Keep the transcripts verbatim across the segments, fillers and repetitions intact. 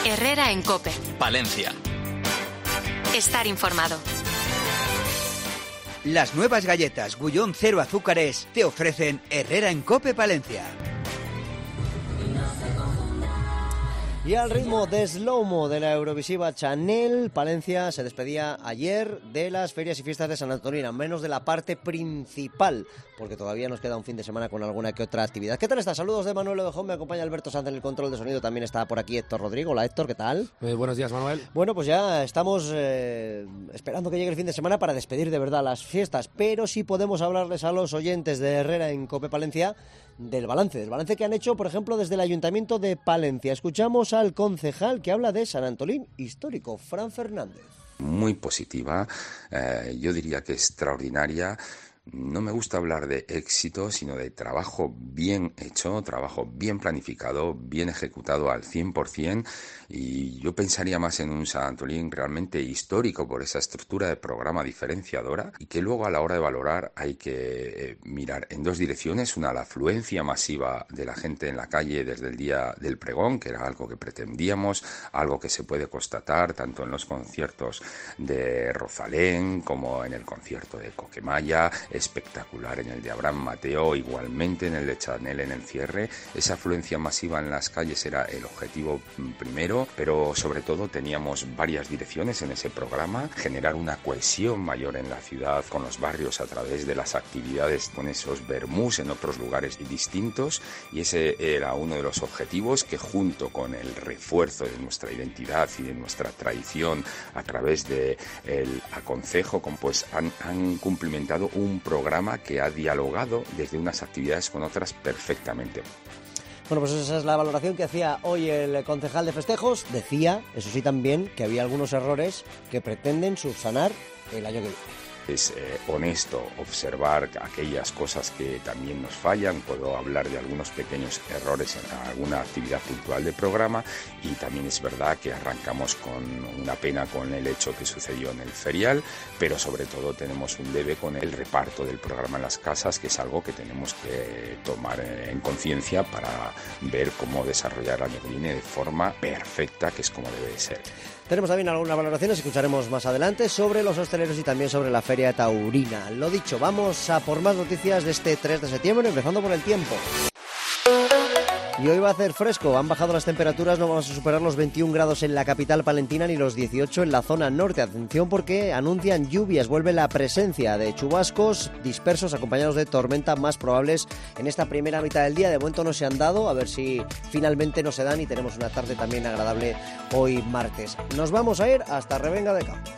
Herrera en COPE. Palencia. Estar informado. Las nuevas galletas Gullón Cero Azúcares te ofrecen Herrera en COPE Palencia. Y al ritmo de slow-mo de la Eurovisiva Chanel, Palencia se despedía ayer de las ferias y fiestas de San Antolín, al menos de la parte principal, porque todavía nos queda un fin de semana con alguna que otra actividad. ¿Qué tal está? Saludos de Manuel Ovejón, me acompaña Alberto Sanz en el control de sonido, también está por aquí Héctor Rodrigo. Hola Héctor, ¿qué tal? Eh, buenos días, Manuel. Bueno, pues ya estamos eh, esperando que llegue el fin de semana para despedir de verdad las fiestas, pero sí podemos hablarles a los oyentes de Herrera en COPE Palencia del balance, del balance que han hecho, por ejemplo, desde el Ayuntamiento de Palencia. Escuchamos al concejal que habla de San Antolín histórico, Fran Fernández. Muy positiva, eh, yo diría que extraordinaria. No me gusta hablar de éxito, sino de trabajo bien hecho, trabajo bien planificado, bien ejecutado al cien por ciento, y yo pensaría más en un San Antolín realmente histórico por esa estructura de programa diferenciadora, y que luego a la hora de valorar hay que eh, mirar en dos direcciones: una, la afluencia masiva de la gente en la calle desde el día del pregón, que era algo que pretendíamos, algo que se puede constatar tanto en los conciertos de Rosalén como en el concierto de Coquemaya, espectacular en el de Abraham Mateo, igualmente en el de Chanel en el cierre. Esa afluencia masiva en las calles era el objetivo primero, pero sobre todo teníamos varias direcciones en ese programa: generar una cohesión mayor en la ciudad con los barrios a través de las actividades con esos vermús en otros lugares distintos, y ese era uno de los objetivos que, junto con el refuerzo de nuestra identidad y de nuestra tradición a través de el aconcejo, pues han, han cumplimentado un programa que ha dialogado desde unas actividades con otras perfectamente. Bueno, pues esa es la valoración que hacía hoy el concejal de festejos. Decía, eso sí, también que había algunos errores que pretenden subsanar el año que viene. Es eh, honesto observar aquellas cosas que también nos fallan. Puedo hablar de algunos pequeños errores en alguna actividad puntual del programa, y también es verdad que arrancamos con una pena con el hecho que sucedió en el ferial, pero sobre todo tenemos un debe con el reparto del programa en las casas, que es algo que tenemos que tomar en conciencia para ver cómo desarrollar el año que viene de forma perfecta, que es como debe de ser. Tenemos también algunas valoraciones, escucharemos más adelante, sobre los hosteleros y también sobre la Feria Taurina. Lo dicho, vamos a por más noticias de este tres de septiembre, empezando por el tiempo. Y hoy va a hacer fresco, han bajado las temperaturas, no vamos a superar los veintiún grados en la capital palentina ni los dieciocho en la zona norte. Atención, porque anuncian lluvias, vuelve la presencia de chubascos dispersos acompañados de tormentas más probables en esta primera mitad del día. De momento no se han dado, a ver si finalmente no se dan y tenemos una tarde también agradable hoy martes. Nos vamos a ir hasta Revenga de Campos.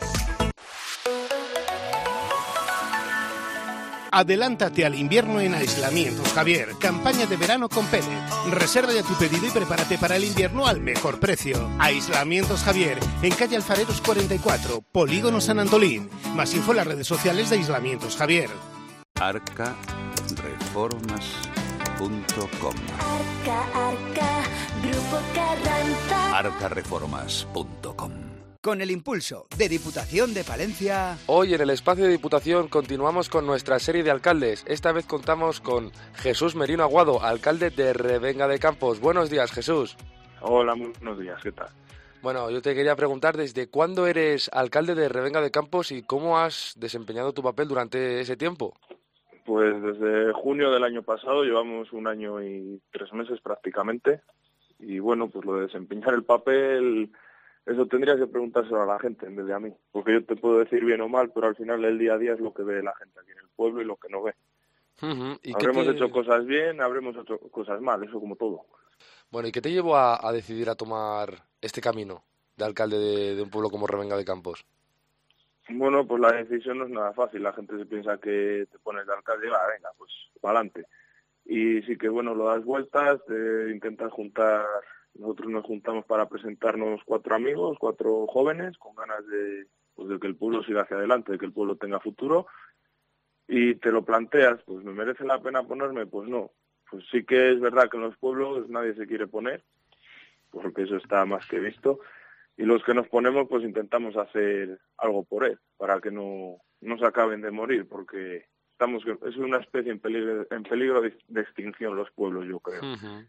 Adelántate al invierno en Aislamientos Javier. Campaña de verano con Pérez. Reserva ya tu pedido y prepárate para el invierno al mejor precio. Aislamientos Javier, en calle Alfareros cuarenta y cuatro, Polígono San Antolín. Más info en las redes sociales de Aislamientos Javier. arca reformas punto com. Arca, Arca, Grupo Carranza. arca reformas punto com. Con el impulso de Diputación de Palencia. Hoy en el espacio de Diputación continuamos con nuestra serie de alcaldes. Esta vez contamos con Jesús Merino Aguado, alcalde de Revenga de Campos. Buenos días, Jesús. Hola, muy buenos días, ¿qué tal? Bueno, yo te quería preguntar desde cuándo eres alcalde de Revenga de Campos y cómo has desempeñado tu papel durante ese tiempo. Pues desde junio del año pasado, llevamos un año y tres meses prácticamente, y bueno, pues lo de desempeñar el papel, eso tendría que preguntárselo a la gente en vez de a mí, porque yo te puedo decir bien o mal, pero al final el día a día es lo que ve la gente aquí en el pueblo y lo que no ve. Uh-huh. ¿Y habremos te... hecho cosas bien, habremos hecho cosas mal, eso como todo. Bueno, ¿y qué te llevó a, a decidir a tomar este camino de alcalde de, de un pueblo como Revenga de Campos? Bueno, pues la decisión no es nada fácil. La gente se piensa que te pones de alcalde y va, venga, pues para adelante. Y sí que, bueno, lo das vueltas, te intentas juntar. Nosotros nos juntamos para presentarnos cuatro amigos, cuatro jóvenes, con ganas de, pues, de que el pueblo siga hacia adelante, de que el pueblo tenga futuro. Y te lo planteas, pues ¿me merece la pena ponerme? Pues no. Pues sí que es verdad que en los pueblos nadie se quiere poner, porque eso está más que visto. Y los que nos ponemos, pues intentamos hacer algo por él, para que no, no se acaben de morir, porque estamos es una especie en peligro, en peligro de, de extinción los pueblos, yo creo. Uh-huh.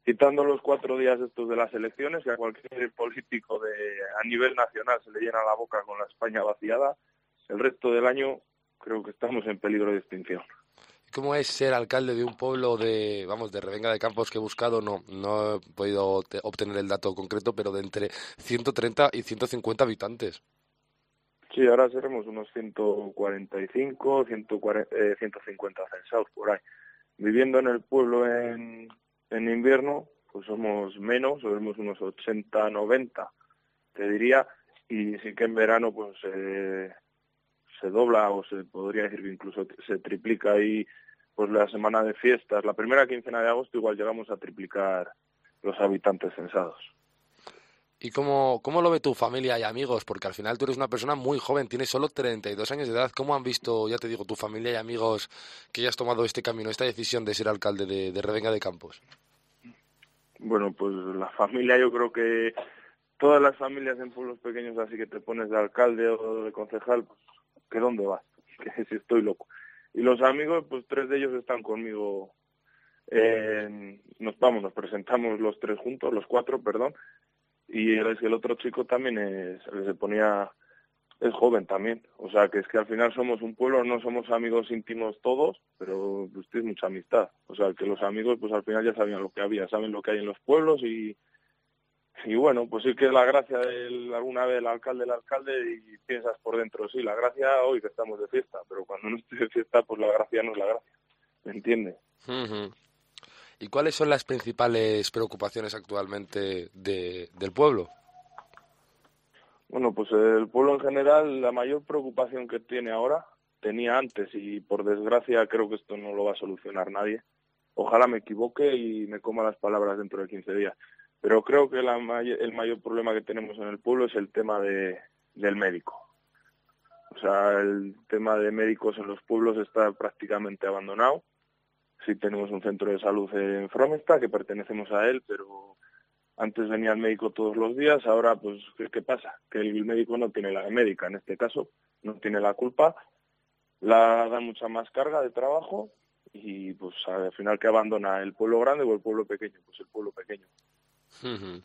quitando los cuatro días estos de las elecciones, que a cualquier político de a nivel nacional se le llena la boca con la España vaciada, el resto del año creo que estamos en peligro de extinción. ¿Cómo es ser alcalde de un pueblo de, vamos, de Revenga de Campos que he buscado? No, no he podido obtener el dato concreto, pero de entre ciento treinta y ciento cincuenta habitantes. Sí, ahora seremos unos ciento cuarenta y cinco, ciento cincuenta censados por ahí. Viviendo en el pueblo en, en invierno, pues somos menos, somos unos ochenta, noventa, te diría, y sí que en verano pues eh, se dobla o se podría decir que incluso se triplica ahí pues la semana de fiestas. La primera quincena de agosto igual llegamos a triplicar los habitantes censados. ¿Y cómo, cómo lo ve tu familia y amigos? Porque al final tú eres una persona muy joven, tienes solo treinta y dos años de edad. ¿Cómo han visto, ya te digo, tu familia y amigos que ya has tomado este camino, esta decisión de ser alcalde de, de Revenga de Campos? Bueno, pues la familia, yo creo que todas las familias en pueblos pequeños, así que te pones de alcalde o de concejal, pues ¿que dónde vas? Que si estoy loco. Y los amigos, pues tres de ellos están conmigo. Eh, nos vamos, nos presentamos los tres juntos, los cuatro, perdón. Y el, el otro chico también es, se ponía, es joven también. O sea, que es que al final somos un pueblo, no somos amigos íntimos todos, pero pues tienes mucha amistad. O sea, que los amigos pues al final ya sabían lo que había, saben lo que hay en los pueblos y y bueno, pues sí que es la gracia del, alguna vez el alcalde, el alcalde y piensas por dentro, sí, la gracia hoy que estamos de fiesta, pero cuando no estoy de fiesta pues la gracia no es la gracia, ¿me entiendes? Uh-huh. ¿Y cuáles son las principales preocupaciones actualmente de, del pueblo? Bueno, pues el pueblo en general, la mayor preocupación que tiene ahora, tenía antes y por desgracia creo que esto no lo va a solucionar nadie. Ojalá me equivoque y me coma las palabras dentro de quince días. Pero creo que la may- el mayor problema que tenemos en el pueblo es el tema de, del médico. O sea, el tema de médicos en los pueblos está prácticamente abandonado. Sí tenemos un centro de salud en Fromesta, que pertenecemos a él, pero antes venía el médico todos los días, ahora pues, ¿qué, qué pasa? Que el médico no tiene la médica, en este caso, no tiene la culpa, la da mucha más carga de trabajo y pues al final que abandona el pueblo grande o el pueblo pequeño, pues el pueblo pequeño. Uh-huh.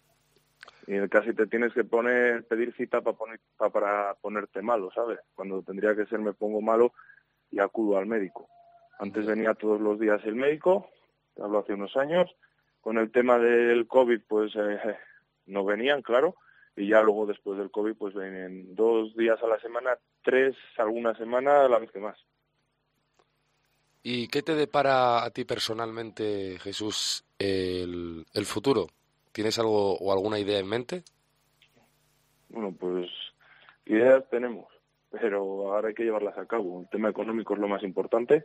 Y casi te tienes que poner pedir cita para poner, pa, para ponerte malo, ¿sabes? Cuando tendría que ser me pongo malo y acudo al médico. Antes venía todos los días el médico, te hablo hace unos años, con el tema del COVID pues eh, no venían, claro, y ya luego después del COVID pues vienen dos días a la semana, tres alguna semana, a la vez que más. ¿Y qué te depara a ti personalmente, Jesús, el, el futuro? ¿Tienes algo o alguna idea en mente? Bueno, pues ideas tenemos, pero ahora hay que llevarlas a cabo. El tema económico es lo más importante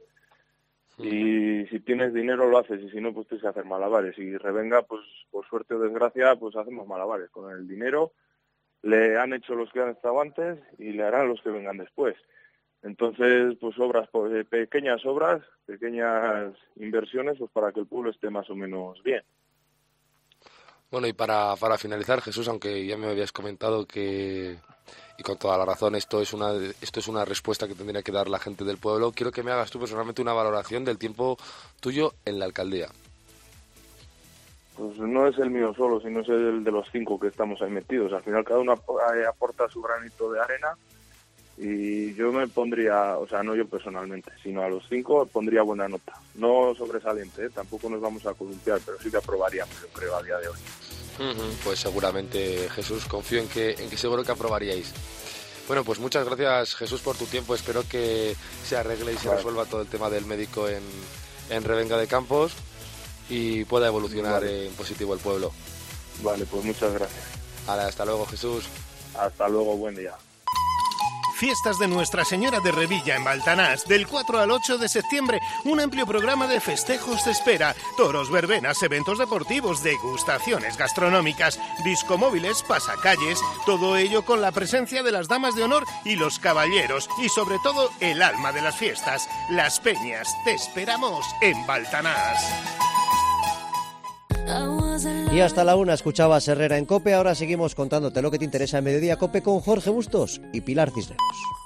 y si tienes dinero lo haces y si no, pues tienes que hacer malabares. Y Revenga, pues por suerte o desgracia, pues hacemos malabares. Con el dinero le han hecho los que han estado antes y le harán los que vengan después. Entonces, pues obras, pues, pequeñas obras, pequeñas inversiones, pues para que el pueblo esté más o menos bien. Bueno, y para, para finalizar, Jesús, aunque ya me habías comentado que, y con toda la razón, esto es una esto es una respuesta que tendría que dar la gente del pueblo, quiero que me hagas tú personalmente una valoración del tiempo tuyo en la alcaldía. Pues no es el mío solo, sino es el de los cinco que estamos ahí metidos. Al final cada uno aporta su granito de arena y yo me pondría, o sea, no yo personalmente, sino a los cinco pondría buena nota. No sobresaliente, ¿eh? Tampoco nos vamos a columpiar, pero sí que aprobaríamos, yo creo, a día de hoy. Uh-huh. Pues seguramente, Jesús, confío en que, en que seguro que aprobaríais. Bueno, pues muchas gracias, Jesús, por tu tiempo. Espero que se arregle y se vale. resuelva todo el tema del médico en, en Revenga de Campos y pueda evolucionar vale. en positivo el pueblo. Vale, pues muchas gracias. Vale, hasta luego, Jesús. Hasta luego, buen día. Fiestas de Nuestra Señora de Revilla en Baltanás, del cuatro al ocho de septiembre, un amplio programa de festejos te espera, toros, verbenas, eventos deportivos, degustaciones gastronómicas, discomóviles, pasacalles, todo ello con la presencia de las damas de honor y los caballeros, y sobre todo el alma de las fiestas, las peñas. Te esperamos en Baltanás. Y hasta la una escuchabas Herrera en COPE. Ahora seguimos contándote lo que te interesa en Mediodía COPE con Jorge Bustos y Pilar Cisneros.